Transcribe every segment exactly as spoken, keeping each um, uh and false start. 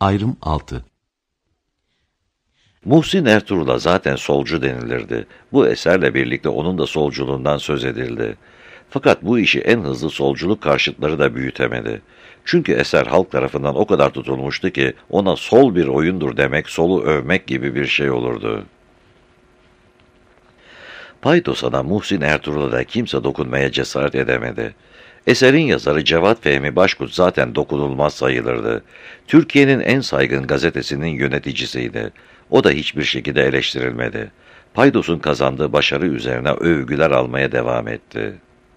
Ayrım altı. Muhsin Ertuğrul'a zaten solcu denilirdi. Bu eserle birlikte onun da solculuğundan söz edildi. Fakat bu işi en hızlı solculuk karşıtları da büyütemedi. Çünkü eser halk tarafından o kadar tutulmuştu ki ona sol bir oyundur demek, solu övmek gibi bir şey olurdu. Paydos'a da Muhsin Ertuğrul'a da kimse dokunmaya cesaret edemedi. Eserin yazarı Cevat Fehmi Başkut zaten dokunulmaz sayılırdı. Türkiye'nin en saygın gazetesinin yöneticisiydi. O da hiçbir şekilde eleştirilmedi. Paydos'un kazandığı başarı üzerine övgüler almaya devam etti.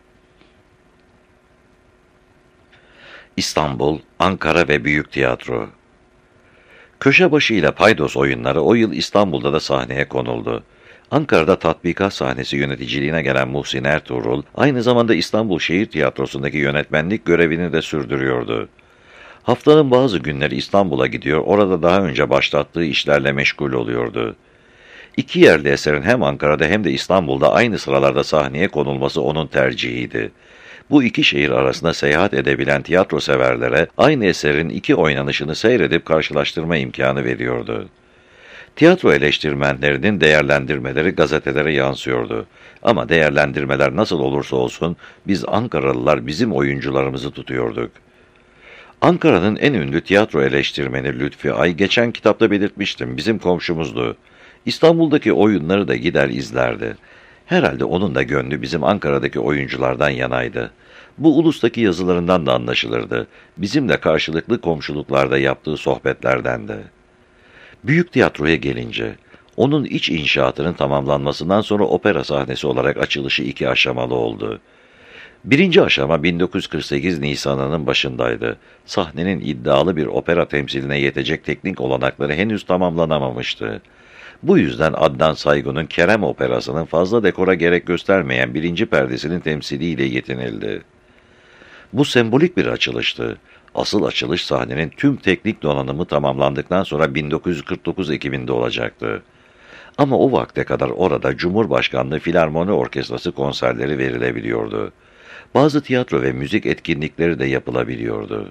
İstanbul, Ankara ve Büyük Tiyatro. Köşebaşı ile Paydos oyunları o yıl İstanbul'da da sahneye konuldu. Ankara'da tatbikat sahnesi yöneticiliğine gelen Muhsin Ertuğrul, aynı zamanda İstanbul Şehir Tiyatrosu'ndaki yönetmenlik görevini de sürdürüyordu. Haftanın bazı günleri İstanbul'a gidiyor, orada daha önce başlattığı işlerle meşgul oluyordu. İki yerli eserin hem Ankara'da hem de İstanbul'da aynı sıralarda sahneye konulması onun tercihiydi. Bu iki şehir arasında seyahat edebilen tiyatro severlere aynı eserin iki oynanışını seyredip karşılaştırma imkanı veriyordu. Tiyatro eleştirmenlerinin değerlendirmeleri gazetelere yansıyordu. Ama değerlendirmeler nasıl olursa olsun biz Ankaralılar bizim oyuncularımızı tutuyorduk. Ankara'nın en ünlü tiyatro eleştirmeni Lütfi Ay geçen kitapta belirtmiştim, bizim komşumuzdu. İstanbul'daki oyunları da gider izlerdi. Herhalde onun da gönlü bizim Ankara'daki oyunculardan yanaydı. Bu ulustaki yazılarından da anlaşılırdı. Bizimle karşılıklı komşuluklarda yaptığı sohbetlerden de. Büyük tiyatroya gelince, onun iç inşaatının tamamlanmasından sonra opera sahnesi olarak açılışı iki aşamalı oldu. Birinci aşama bin dokuz yüz kırk sekiz Nisan'ının başındaydı. Sahnenin iddialı bir opera temsiline yetecek teknik olanakları henüz tamamlanamamıştı. Bu yüzden Adnan Saygun'un Kerem Operası'nın fazla dekora gerek göstermeyen birinci perdesinin temsiliyle yetinildi. Bu sembolik bir açılıştı. Asıl açılış sahnenin tüm teknik donanımı tamamlandıktan sonra bin dokuz yüz kırk dokuz Ekim'inde olacaktı. Ama o vakte kadar orada Cumhurbaşkanlığı Filarmoni Orkestrası konserleri verilebiliyordu. Bazı tiyatro ve müzik etkinlikleri de yapılabiliyordu.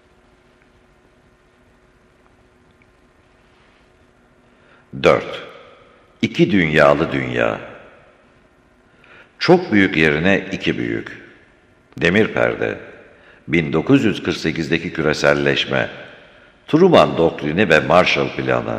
dört. İki dünyalı dünya. Çok büyük yerine iki büyük. Demir perde. bin dokuz yüz kırk sekizdeki küreselleşme. Truman doktrini ve Marshall planı.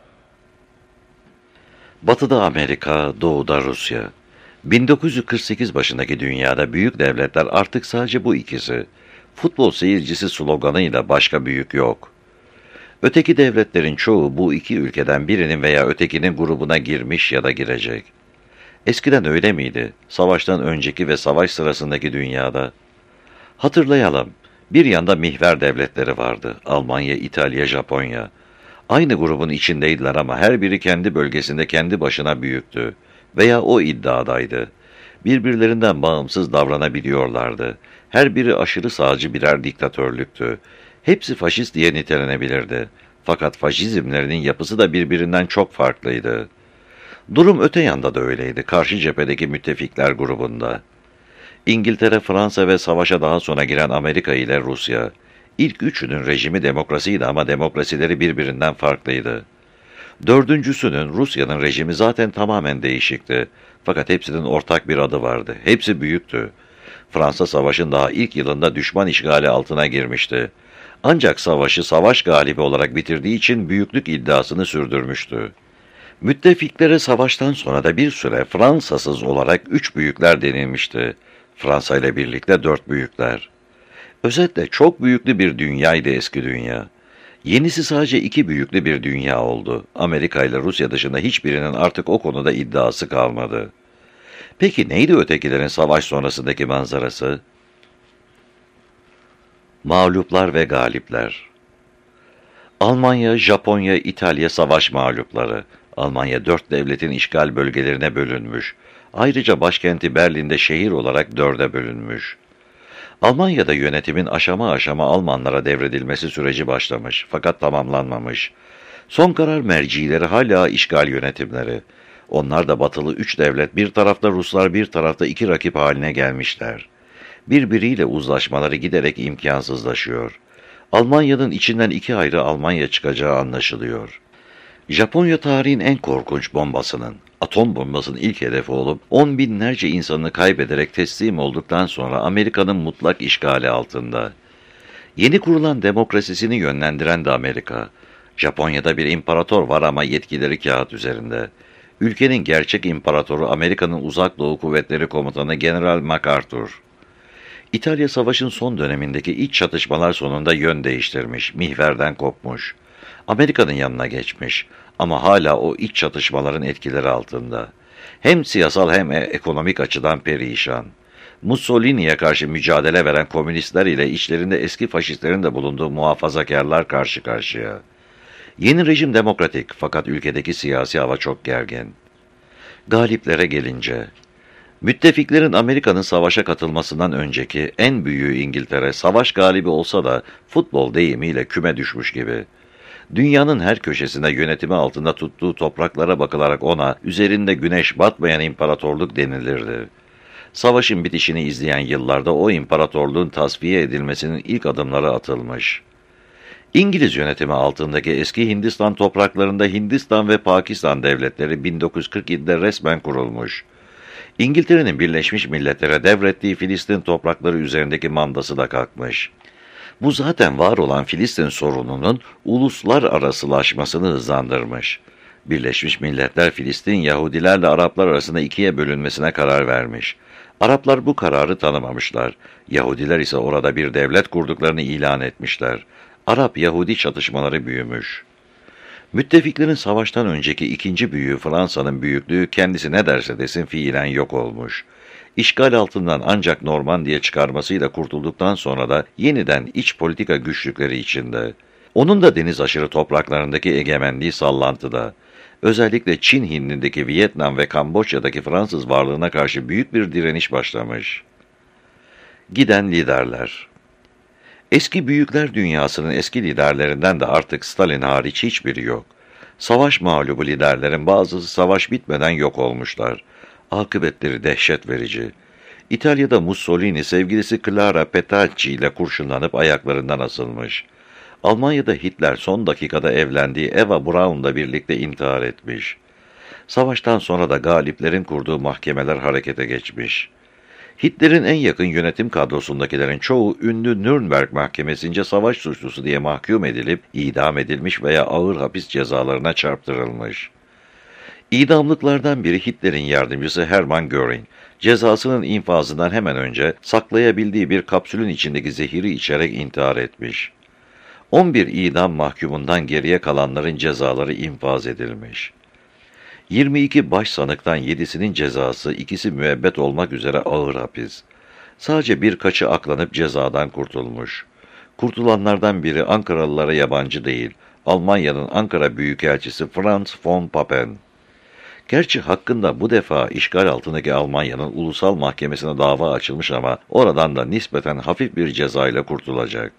Batıda Amerika, doğuda Rusya. bin dokuz yüz kırk sekiz başındaki dünyada büyük devletler artık sadece bu ikisi. Futbol seyircisi sloganıyla başka büyük yok. Öteki devletlerin çoğu bu iki ülkeden birinin veya ötekinin grubuna girmiş ya da girecek. Eskiden öyle miydi? Savaştan önceki ve savaş sırasındaki dünyada. Hatırlayalım. Bir yanda mihver devletleri vardı. Almanya, İtalya, Japonya. Aynı grubun içindeydiler ama her biri kendi bölgesinde kendi başına büyüktü. Veya o iddiadaydı. Birbirlerinden bağımsız davranabiliyorlardı. Her biri aşırı sağcı birer diktatörlüktü. Hepsi faşist diye nitelenebilirdi. Fakat faşizmlerinin yapısı da birbirinden çok farklıydı. Durum öte yanda da öyleydi, karşı cephedeki müttefikler grubunda. İngiltere, Fransa ve savaşa daha sonra giren Amerika ile Rusya. İlk üçünün rejimi demokrasiydi ama demokrasileri birbirinden farklıydı. Dördüncüsünün, Rusya'nın rejimi zaten tamamen değişikti. Fakat hepsinin ortak bir adı vardı. Hepsi büyüktü. Fransa savaşın daha ilk yılında düşman işgali altına girmişti. Ancak savaşı savaş galibi olarak bitirdiği için büyüklük iddiasını sürdürmüştü. Müttefiklere savaştan sonra da bir süre Fransasız olarak üç büyükler denilmişti. Fransa ile birlikte dört büyükler. Özetle çok büyüklü bir dünyaydı eski dünya. Yenisi sadece iki büyüklü bir dünya oldu. Amerika ile Rusya dışında hiçbirinin artık o konuda iddiası kalmadı. Peki neydi ötekilerin savaş sonrasındaki manzarası? Mağluplar ve galipler. Almanya, Japonya, İtalya savaş mağlupları. Almanya dört devletin işgal bölgelerine bölünmüş. Ayrıca başkenti Berlin'de şehir olarak dörde bölünmüş. Almanya'da yönetimin aşama aşama Almanlara devredilmesi süreci başlamış fakat tamamlanmamış. Son karar mercileri hala işgal yönetimleri. Onlar da batılı üç devlet, bir tarafta Ruslar, bir tarafta iki rakip haline gelmişler. Birbiriyle uzlaşmaları giderek imkansızlaşıyor. Almanya'nın içinden iki ayrı Almanya çıkacağı anlaşılıyor. Japonya tarihin en korkunç bombasının, atom bombasının ilk hedefi olup on binlerce insanını kaybederek teslim olduktan sonra Amerika'nın mutlak işgali altında. Yeni kurulan demokrasisini yönlendiren de Amerika. Japonya'da bir imparator var ama yetkileri kağıt üzerinde. Ülkenin gerçek imparatoru Amerika'nın Uzak Doğu Kuvvetleri Komutanı General MacArthur. İtalya Savaşı'nın son dönemindeki iç çatışmalar sonunda yön değiştirmiş, mihverden kopmuş. Amerika'nın yanına geçmiş ama hala o iç çatışmaların etkileri altında. Hem siyasal hem ekonomik açıdan perişan. Mussolini'ye karşı mücadele veren komünistler ile içlerinde eski faşistlerin de bulunduğu muhafazakarlar karşı karşıya. Yeni rejim demokratik fakat ülkedeki siyasi hava çok gergin. Galiplere gelince, müttefiklerin Amerika'nın savaşa katılmasından önceki en büyüğü İngiltere, savaş galibi olsa da futbol deyimiyle küme düşmüş gibi. Dünyanın her köşesinde yönetimi altında tuttuğu topraklara bakılarak ona üzerinde güneş batmayan imparatorluk denilirdi. Savaşın bitişini izleyen yıllarda o imparatorluğun tasfiye edilmesinin ilk adımları atılmış. İngiliz yönetimi altındaki eski Hindistan topraklarında Hindistan ve Pakistan devletleri bin dokuz yüz kırk yedide resmen kurulmuş. İngiltere'nin Birleşmiş Milletler'e devrettiği Filistin toprakları üzerindeki mandası da kalkmış. Bu zaten var olan Filistin sorununun uluslararasılaşmasını hızlandırmış. Birleşmiş Milletler Filistin Yahudilerle Araplar arasında ikiye bölünmesine karar vermiş. Araplar bu kararı tanımamışlar. Yahudiler ise orada bir devlet kurduklarını ilan etmişler. Arap-Yahudi çatışmaları büyümüş. Müttefiklerin savaştan önceki ikinci büyüğü Fransa'nın büyüklüğü kendisi ne derse desin fiilen yok olmuş. İşgal altından ancak Normandiya çıkarmasıyla kurtulduktan sonra da yeniden iç politika güçlükleri içinde. Onun da deniz aşırı topraklarındaki egemenliği sallantıda. Özellikle Çin Hindi'ndeki Vietnam ve Kamboçya'daki Fransız varlığına karşı büyük bir direniş başlamış. Giden liderler. Eski büyükler dünyasının eski liderlerinden de artık Stalin hariç hiçbiri yok. Savaş mağlubu liderlerin bazısı savaş bitmeden yok olmuşlar. Akıbetleri dehşet verici. İtalya'da Mussolini sevgilisi Clara Petacci ile kurşunlanıp ayaklarından asılmış. Almanya'da Hitler son dakikada evlendiği Eva Braun'la birlikte intihar etmiş. Savaştan sonra da galiplerin kurduğu mahkemeler harekete geçmiş. Hitler'in en yakın yönetim kadrosundakilerin çoğu ünlü Nürnberg Mahkemesi'nce savaş suçlusu diye mahkum edilip idam edilmiş veya ağır hapis cezalarına çarptırılmış. İdamlıklardan biri Hitler'in yardımcısı Hermann Göring, cezasının infazından hemen önce saklayabildiği bir kapsülün içindeki zehiri içerek intihar etmiş. on bir idam mahkumundan geriye kalanların cezaları infaz edilmiş. yirmi iki başsanıktan yedisinin cezası, ikisi müebbet olmak üzere ağır hapis. Sadece birkaçı aklanıp cezadan kurtulmuş. Kurtulanlardan biri Ankaralılara yabancı değil, Almanya'nın Ankara Büyükelçisi Franz von Papen. Gerçi hakkında bu defa işgal altındaki Almanya'nın ulusal mahkemesine dava açılmış ama oradan da nispeten hafif bir cezayla kurtulacak.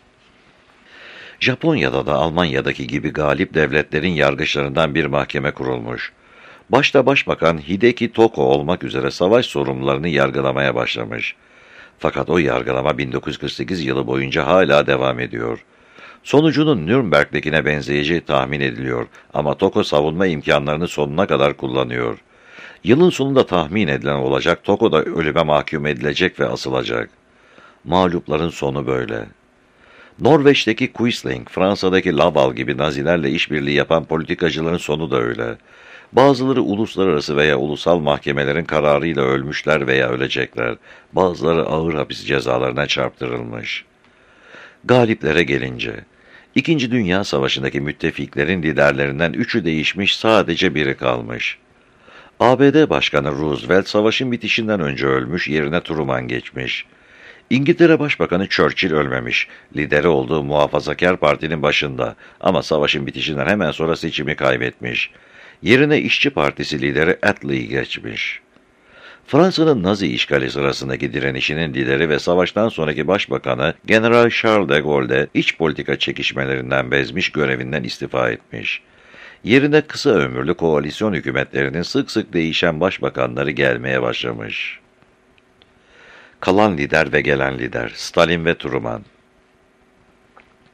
Japonya'da da Almanya'daki gibi galip devletlerin yargıçlarından bir mahkeme kurulmuş. Başta Başbakan Hideki Toko olmak üzere savaş sorumlularını yargılamaya başlamış. Fakat o yargılama bin dokuz yüz kırk sekiz yılı boyunca hala devam ediyor. Sonucunun Nürnberg'dekine benzeyeceği tahmin ediliyor ama Toko savunma imkanlarını sonuna kadar kullanıyor. Yılın sonunda tahmin edilen olacak, Toko da ölüme mahkum edilecek ve asılacak. Mağlupların sonu böyle. Norveç'teki Quisling, Fransa'daki Laval gibi Nazilerle işbirliği yapan politikacıların sonu da öyle. Bazıları uluslararası veya ulusal mahkemelerin kararıyla ölmüşler veya ölecekler. Bazıları ağır hapis cezalarına çarptırılmış. Galiplere gelince, İkinci Dünya Savaşı'ndaki müttefiklerin liderlerinden üçü değişmiş, sadece biri kalmış. A B D Başkanı Roosevelt savaşın bitişinden önce ölmüş, yerine Truman geçmiş. İngiltere Başbakanı Churchill ölmemiş, lideri olduğu Muhafazakar Parti'nin başında ama savaşın bitişinden hemen sonra seçimi kaybetmiş. Yerine İşçi Partisi lideri Attlee geçmiş. Fransa'nın Nazi işgali sırasındaki direnişinin lideri ve savaştan sonraki başbakanı General Charles de Gaulle de iç politika çekişmelerinden bezmiş, görevinden istifa etmiş. Yerine kısa ömürlü koalisyon hükümetlerinin sık sık değişen başbakanları gelmeye başlamış. Kalan lider ve gelen lider, Stalin ve Truman.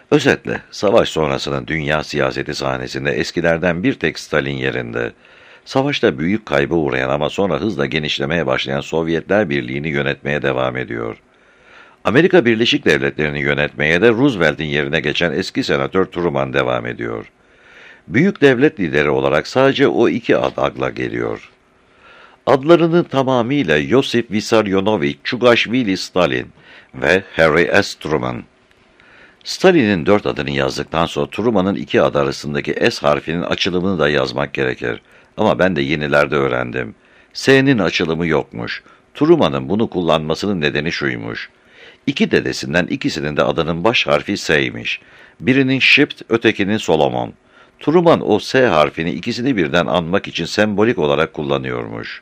Özetle, savaş sonrasının dünya siyaseti sahnesinde eskilerden bir tek Stalin yerinde. Savaşta büyük kaybı uğrayan ama sonra hızla genişlemeye başlayan Sovyetler Birliği'ni yönetmeye devam ediyor. Amerika Birleşik Devletleri'ni yönetmeye de Roosevelt'in yerine geçen eski senatör Truman devam ediyor. Büyük devlet lideri olarak sadece o iki ad akla geliyor. Adlarının tamamıyla Yosif Vissarionovich Çugaşvili Stalin ve Harry S. Truman. Stalin'in dört adını yazdıktan sonra Truman'ın iki adı arasındaki S harfinin açılımını da yazmak gerekir. Ama ben de yenilerde öğrendim. S'nin açılımı yokmuş. Truman'ın bunu kullanmasının nedeni şuymuş. İki dedesinden ikisinin de adının baş harfi S'ymiş. Birinin Shipt, ötekinin Solomon. Truman o S harfini ikisini birden anmak için sembolik olarak kullanıyormuş.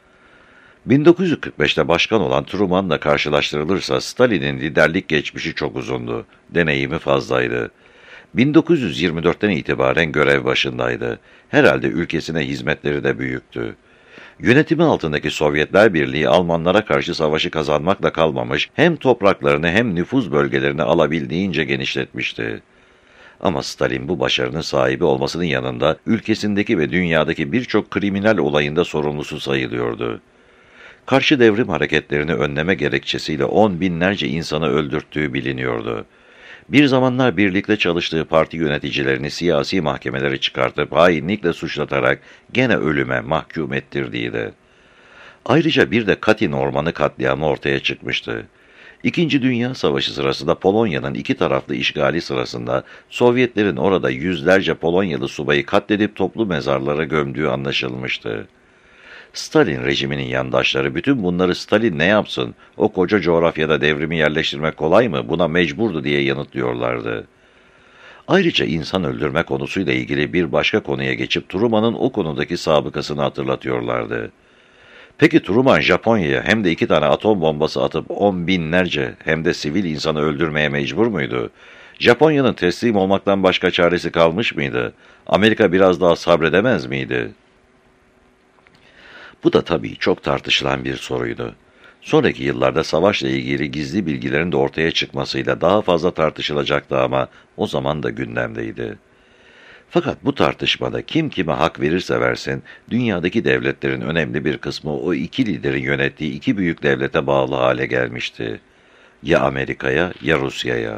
bin dokuz yüz kırk beşte başkan olan Truman'la karşılaştırılırsa Stalin'in liderlik geçmişi çok uzundu. Deneyimi fazlaydı. bin dokuz yüz yirmi dörtten itibaren görev başındaydı. Herhalde ülkesine hizmetleri de büyüktü. Yönetimi altındaki Sovyetler Birliği Almanlara karşı savaşı kazanmakla kalmamış, hem topraklarını hem nüfuz bölgelerini alabildiğince genişletmişti. Ama Stalin bu başarının sahibi olmasının yanında ülkesindeki ve dünyadaki birçok kriminal olayında sorumlusu sayılıyordu. Karşı devrim hareketlerini önleme gerekçesiyle on binlerce insanı öldürttüğü biliniyordu. Bir zamanlar birlikte çalıştığı parti yöneticilerini siyasi mahkemelere çıkartıp hainlikle suçlatarak gene ölüme mahkum ettirdiydi. Ayrıca bir de Katyn Ormanı katliamı ortaya çıkmıştı. İkinci Dünya Savaşı sırasında Polonya'nın iki taraflı işgali sırasında Sovyetlerin orada yüzlerce Polonyalı subayı katledip toplu mezarlara gömdüğü anlaşılmıştı. Stalin rejiminin yandaşları bütün bunları Stalin ne yapsın, o koca coğrafyada devrimi yerleştirmek kolay mı, buna mecburdu diye yanıtlıyorlardı. Ayrıca insan öldürme konusuyla ilgili bir başka konuya geçip Truman'ın o konudaki sabıkasını hatırlatıyorlardı. Peki Truman Japonya'ya hem de iki tane atom bombası atıp on binlerce hem de sivil insanı öldürmeye mecbur muydu? Japonya'nın teslim olmaktan başka çaresi kalmış mıydı? Amerika biraz daha sabredemez miydi? Bu da tabii çok tartışılan bir soruydu. Sonraki yıllarda savaşla ilgili gizli bilgilerin de ortaya çıkmasıyla daha fazla tartışılacaktı ama o zaman da gündemdeydi. Fakat bu tartışmada kim kime hak verirse versin, dünyadaki devletlerin önemli bir kısmı o iki liderin yönettiği iki büyük devlete bağlı hale gelmişti. Ya Amerika'ya ya Rusya'ya.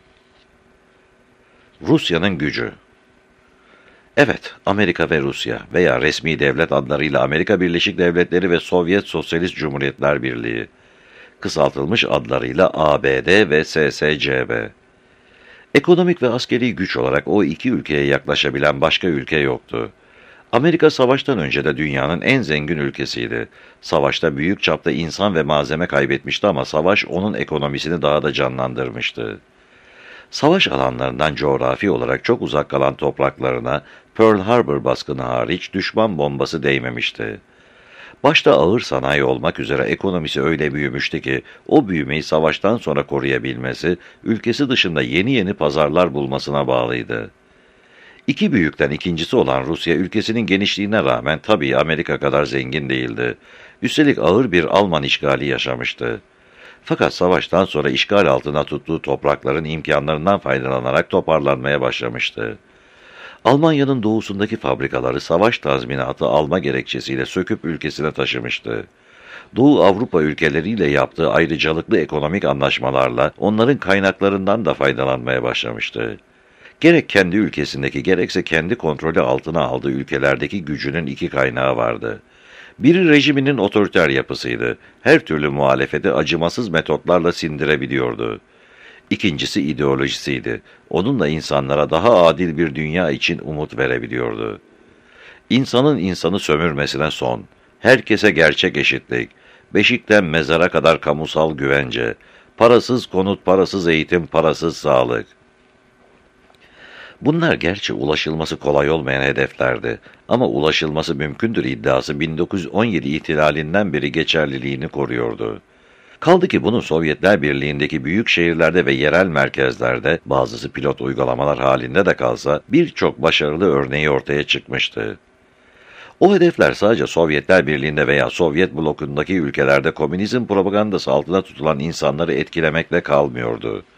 Rusya'nın gücü. Evet, Amerika ve Rusya veya resmi devlet adlarıyla Amerika Birleşik Devletleri ve Sovyet Sosyalist Cumhuriyetler Birliği, kısaltılmış adlarıyla A B D ve S S C B. Ekonomik ve askeri güç olarak o iki ülkeye yaklaşabilen başka ülke yoktu. Amerika savaştan önce de dünyanın en zengin ülkesiydi. Savaşta büyük çapta insan ve malzeme kaybetmişti ama savaş onun ekonomisini daha da canlandırmıştı. Savaş alanlarından coğrafi olarak çok uzak kalan topraklarına Pearl Harbor baskını hariç düşman bombası değmemişti. Başta ağır sanayi olmak üzere ekonomisi öyle büyümüştü ki o büyümeyi savaştan sonra koruyabilmesi ülkesi dışında yeni yeni pazarlar bulmasına bağlıydı. İki büyükten ikincisi olan Rusya ülkesinin genişliğine rağmen tabii Amerika kadar zengin değildi. Üstelik ağır bir Alman işgali yaşamıştı. Fakat savaştan sonra işgal altına tuttuğu toprakların imkanlarından faydalanarak toparlanmaya başlamıştı. Almanya'nın doğusundaki fabrikaları savaş tazminatı alma gerekçesiyle söküp ülkesine taşımıştı. Doğu Avrupa ülkeleriyle yaptığı ayrıcalıklı ekonomik anlaşmalarla onların kaynaklarından da faydalanmaya başlamıştı. Gerek kendi ülkesindeki gerekse kendi kontrolü altına aldığı ülkelerdeki gücünün iki kaynağı vardı. Biri rejiminin otoriter yapısıydı. Her türlü muhalefeti acımasız metotlarla sindirebiliyordu. İkincisi ideolojisiydi. Onunla insanlara daha adil bir dünya için umut verebiliyordu. İnsanın insanı sömürmesine son. Herkese gerçek eşitlik. Beşikten mezara kadar kamusal güvence. Parasız konut, parasız eğitim, parasız sağlık. Bunlar gerçi ulaşılması kolay olmayan hedeflerdi ama ulaşılması mümkündür iddiası bin dokuz yüz on yedi ihtilalinden beri geçerliliğini koruyordu. Kaldı ki bunun Sovyetler Birliği'ndeki büyük şehirlerde ve yerel merkezlerde bazısı pilot uygulamalar halinde de kalsa birçok başarılı örneği ortaya çıkmıştı. O hedefler sadece Sovyetler Birliği'nde veya Sovyet blokundaki ülkelerde komünizm propagandası altında tutulan insanları etkilemekle kalmıyordu.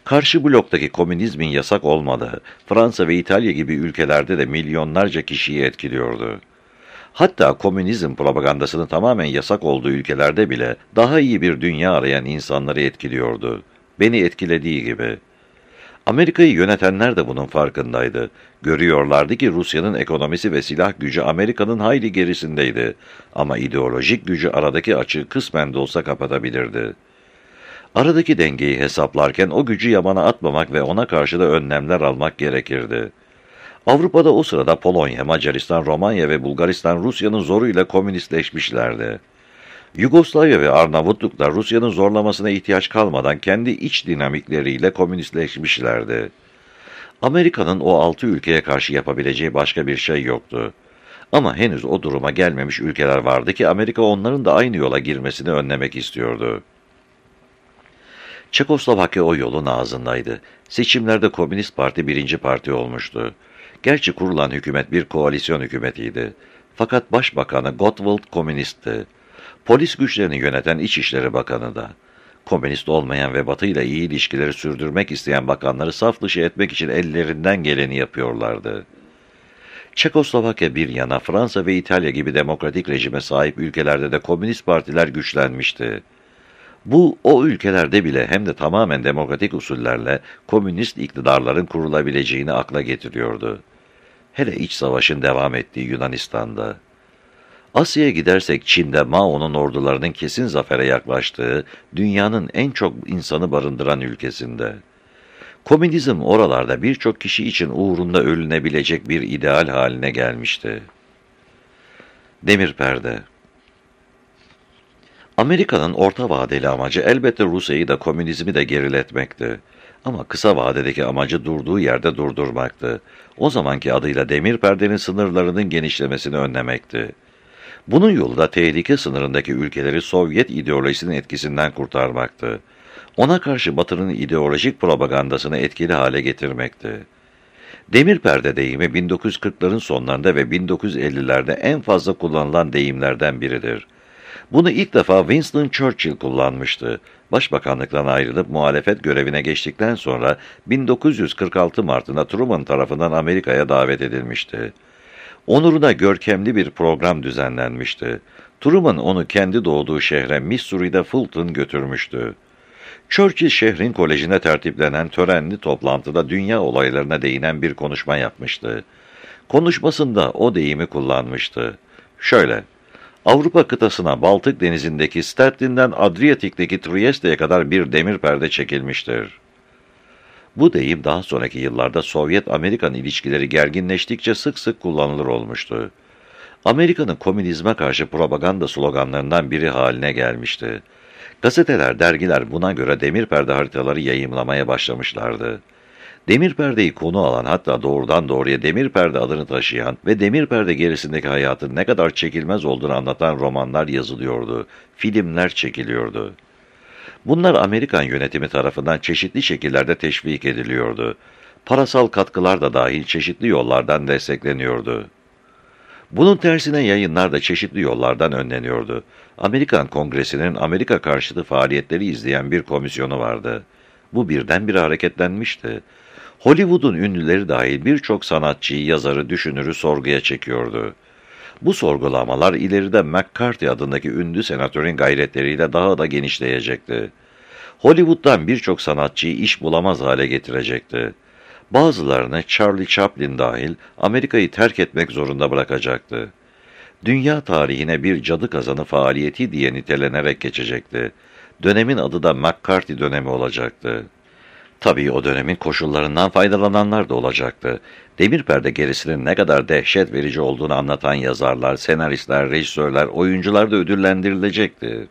Karşı bloktaki komünizmin yasak olmadığı, Fransa ve İtalya gibi ülkelerde de milyonlarca kişiyi etkiliyordu. Hatta komünizm propagandasının tamamen yasak olduğu ülkelerde bile daha iyi bir dünya arayan insanları etkiliyordu. Beni etkilediği gibi. Amerika'yı yönetenler de bunun farkındaydı. Görüyorlardı ki Rusya'nın ekonomisi ve silah gücü Amerika'nın hayli gerisindeydi. Ama ideolojik gücü aradaki açığı kısmen de olsa kapatabilirdi. Aradaki dengeyi hesaplarken o gücü yabana atmamak ve ona karşı da önlemler almak gerekirdi. Avrupa'da o sırada Polonya, Macaristan, Romanya ve Bulgaristan Rusya'nın zoruyla komünistleşmişlerdi. Yugoslavya ve Arnavutluk da Rusya'nın zorlamasına ihtiyaç kalmadan kendi iç dinamikleriyle komünistleşmişlerdi. Amerika'nın o altı ülkeye karşı yapabileceği başka bir şey yoktu. Ama henüz o duruma gelmemiş ülkeler vardı ki Amerika onların da aynı yola girmesini önlemek istiyordu. Çekoslovakya o yolun ağzındaydı. Seçimlerde Komünist Parti birinci parti olmuştu. Gerçi kurulan hükümet bir koalisyon hükümetiydi. Fakat başbakanı Gottwald komünistti. Polis güçlerini yöneten İçişleri Bakanı da. Komünist olmayan ve Batı ile iyi ilişkileri sürdürmek isteyen bakanları saf dışı etmek için ellerinden geleni yapıyorlardı. Çekoslovakya bir yana Fransa ve İtalya gibi demokratik rejime sahip ülkelerde de komünist partiler güçlenmişti. Bu, o ülkelerde bile hem de tamamen demokratik usullerle komünist iktidarların kurulabileceğini akla getiriyordu. Hele iç savaşın devam ettiği Yunanistan'da. Asya'ya gidersek Çin'de Mao'nun ordularının kesin zafere yaklaştığı, dünyanın en çok insanı barındıran ülkesinde. Komünizm oralarda birçok kişi için uğrunda ölünebilecek bir ideal haline gelmişti. Demir perde. Amerika'nın orta vadeli amacı elbette Rusya'yı da komünizmi de geriletmekti. Ama kısa vadedeki amacı durduğu yerde durdurmaktı. O zamanki adıyla demir perdenin sınırlarının genişlemesini önlemekti. Bunun yolu da tehlike sınırındaki ülkeleri Sovyet ideolojisinin etkisinden kurtarmaktı. Ona karşı Batı'nın ideolojik propagandasını etkili hale getirmekti. Demir perde deyimi bin dokuz yüz kırkların sonlarında ve bin dokuz yüz ellilerde en fazla kullanılan deyimlerden biridir. Bunu ilk defa Winston Churchill kullanmıştı. Başbakanlıktan ayrılıp muhalefet görevine geçtikten sonra bin dokuz yüz kırk altı Mart'ında Truman tarafından Amerika'ya davet edilmişti. Onuruna görkemli bir program düzenlenmişti. Truman onu kendi doğduğu şehre Missouri'de Fulton götürmüştü. Churchill şehrin kolejine tertiplenen törenli toplantıda dünya olaylarına değinen bir konuşma yapmıştı. Konuşmasında o deyimi kullanmıştı. Şöyle: Avrupa kıtasına Baltık denizindeki Stettin'den Adriyatik'teki Trieste'ye kadar bir demir perde çekilmiştir. Bu deyim daha sonraki yıllarda Sovyet-Amerikan ilişkileri gerginleştikçe sık sık kullanılır olmuştu. Amerika'nın komünizme karşı propaganda sloganlarından biri haline gelmişti. Gazeteler, dergiler buna göre demir perde haritaları yayımlamaya başlamışlardı. Demir perdeyi konu alan, hatta doğrudan doğruya demir perde adını taşıyan ve demir perde gerisindeki hayatın ne kadar çekilmez olduğunu anlatan romanlar yazılıyordu, filmler çekiliyordu. Bunlar Amerikan yönetimi tarafından çeşitli şekillerde teşvik ediliyordu. Parasal katkılar da dahil çeşitli yollardan destekleniyordu. Bunun tersine yayınlar da çeşitli yollardan önleniyordu. Amerikan Kongresi'nin Amerika karşıtı faaliyetleri izleyen bir komisyonu vardı. Bu birdenbire hareketlenmişti. Hollywood'un ünlüleri dahil birçok sanatçıyı, yazarı, düşünürü sorguya çekiyordu. Bu sorgulamalar ileride McCarthy adındaki ünlü senatörün gayretleriyle daha da genişleyecekti. Hollywood'dan birçok sanatçıyı iş bulamaz hale getirecekti. Bazılarını Charlie Chaplin dahil Amerika'yı terk etmek zorunda bırakacaktı. Dünya tarihine bir cadı kazanı faaliyeti diye nitelenerek geçecekti. Dönemin adı da McCarthy dönemi olacaktı. Tabii o dönemin koşullarından faydalananlar da olacaktı. Demir perde gerisinin ne kadar dehşet verici olduğunu anlatan yazarlar, senaristler, rejisörler, oyuncular da ödüllendirilecekti.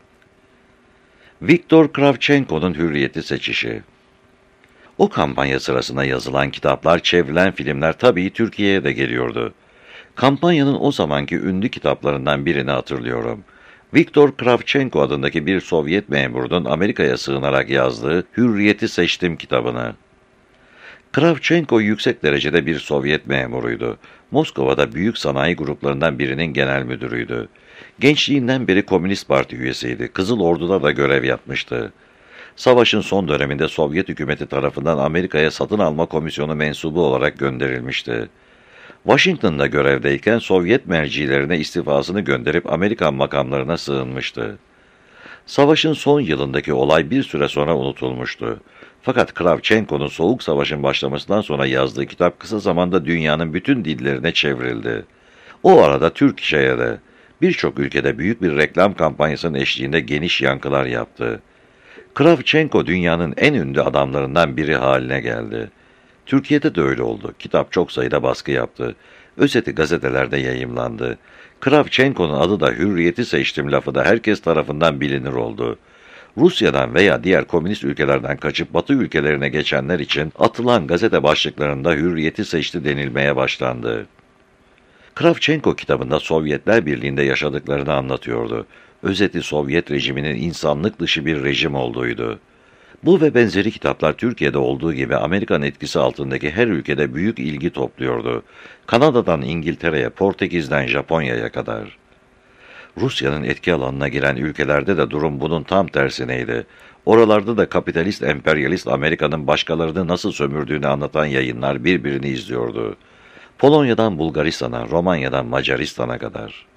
Viktor Kravchenko'nun Hürriyet'i seçişi. O kampanya sırasında yazılan kitaplar, çevrilen filmler tabii Türkiye'ye de geliyordu. Kampanyanın o zamanki ünlü kitaplarından birini hatırlıyorum. Viktor Kravchenko adındaki bir Sovyet memurunun Amerika'ya sığınarak yazdığı Hürriyet'i Seçtim kitabını. Kravchenko yüksek derecede bir Sovyet memuruydu. Moskova'da büyük sanayi gruplarından birinin genel müdürüydü. Gençliğinden beri Komünist Parti üyesiydi. Kızıl Ordu'da da görev yapmıştı. Savaşın son döneminde Sovyet hükümeti tarafından Amerika'ya satın alma komisyonu mensubu olarak gönderilmişti. Washington'da görevdeyken Sovyet mercilerine istifasını gönderip Amerikan makamlarına sığınmıştı. Savaşın son yılındaki olay bir süre sonra unutulmuştu. Fakat Kravchenko'nun Soğuk Savaş'ın başlamasından sonra yazdığı kitap kısa zamanda dünyanın bütün dillerine çevrildi. O arada Türkçe'ye de birçok ülkede büyük bir reklam kampanyasının eşliğinde geniş yankılar yaptı. Kravchenko dünyanın en ünlü adamlarından biri haline geldi. Türkiye'de de öyle oldu. Kitap çok sayıda baskı yaptı. Özeti gazetelerde yayımlandı. Kravchenko'nun adı da Hürriyet'i seçtim lafı da herkes tarafından bilinir oldu. Rusya'dan veya diğer komünist ülkelerden kaçıp Batı ülkelerine geçenler için atılan gazete başlıklarında Hürriyet'i seçti denilmeye başlandı. Kravchenko kitabında Sovyetler Birliği'nde yaşadıklarını anlatıyordu. Özeti Sovyet rejiminin insanlık dışı bir rejim olduğuydu. Bu ve benzeri kitaplar Türkiye'de olduğu gibi Amerikan etkisi altındaki her ülkede büyük ilgi topluyordu. Kanada'dan İngiltere'ye, Portekiz'den Japonya'ya kadar. Rusya'nın etki alanına giren ülkelerde de durum bunun tam tersineydi. Oralarda da kapitalist, emperyalist Amerika'nın başkalarını nasıl sömürdüğünü anlatan yayınlar birbirini izliyordu. Polonya'dan Bulgaristan'a, Romanya'dan Macaristan'a kadar.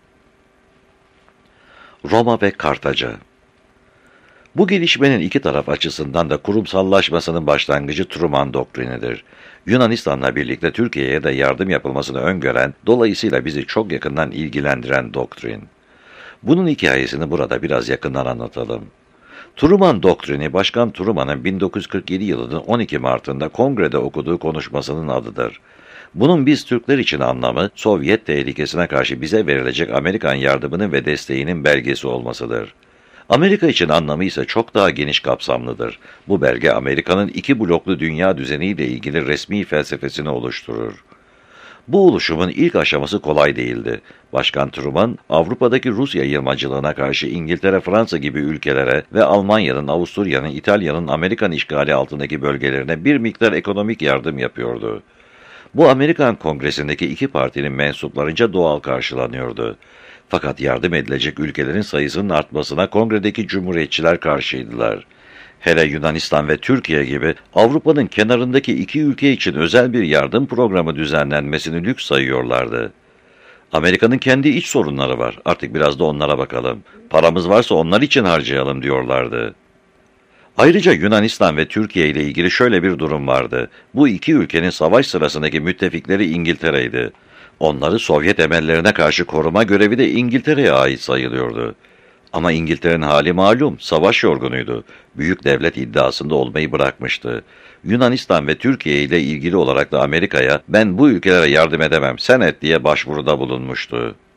Roma ve Kartaca. Bu gelişmenin iki taraf açısından da kurumsallaşmasının başlangıcı Truman doktrinidir. Yunanistan'la birlikte Türkiye'ye de yardım yapılmasını öngören, dolayısıyla bizi çok yakından ilgilendiren doktrin. Bunun hikayesini burada biraz yakından anlatalım. Truman doktrini, Başkan Truman'ın bin dokuz yüz kırk yedi yılının on iki Mart'ında Kongre'de okuduğu konuşmasının adıdır. Bunun biz Türkler için anlamı, Sovyet tehlikesine karşı bize verilecek Amerikan yardımının ve desteğinin belgesi olmasıdır. Amerika için anlamı ise çok daha geniş kapsamlıdır. Bu belge Amerika'nın iki bloklu dünya düzeniyle ilgili resmi felsefesini oluşturur. Bu oluşumun ilk aşaması kolay değildi. Başkan Truman, Avrupa'daki Rus yayılmacılığına karşı İngiltere, Fransa gibi ülkelere ve Almanya'nın, Avusturya'nın, İtalya'nın Amerikan işgali altındaki bölgelerine bir miktar ekonomik yardım yapıyordu. Bu Amerikan Kongresi'ndeki iki partinin mensuplarınca doğal karşılanıyordu. Fakat yardım edilecek ülkelerin sayısının artmasına Kongre'deki cumhuriyetçiler karşıydılar. Hele Yunanistan ve Türkiye gibi Avrupa'nın kenarındaki iki ülke için özel bir yardım programı düzenlenmesini lüks sayıyorlardı. Amerika'nın kendi iç sorunları var, artık biraz da onlara bakalım. Paramız varsa onlar için harcayalım diyorlardı. Ayrıca Yunanistan ve Türkiye ile ilgili şöyle bir durum vardı. Bu iki ülkenin savaş sırasındaki müttefikleri İngiltere'ydi. Onları Sovyet emellerine karşı koruma görevi de İngiltere'ye ait sayılıyordu. Ama İngiltere'nin hali malum, savaş yorgunuydu. Büyük devlet iddiasında olmayı bırakmıştı. Yunanistan ve Türkiye ile ilgili olarak da Amerika'ya ben bu ülkelere yardım edemem, sen et diye başvuruda bulunmuştu.